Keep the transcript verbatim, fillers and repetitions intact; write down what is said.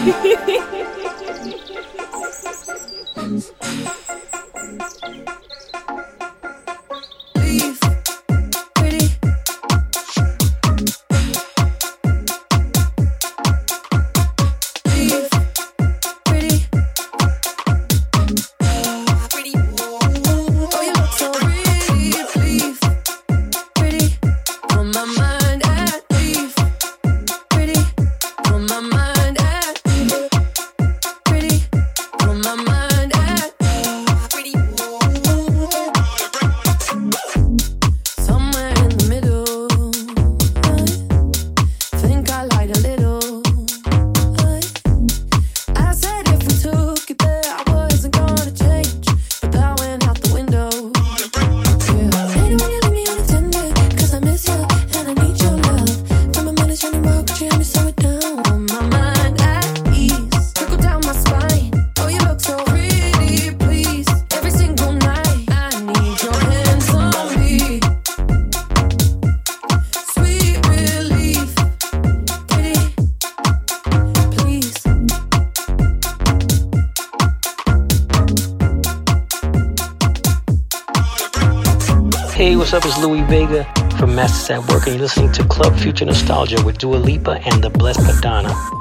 Hey, what's up? It's Louis Vega from Masters at Work, and you're listening to Club Future Nostalgia with Dua Lipa and the Blessed Madonna.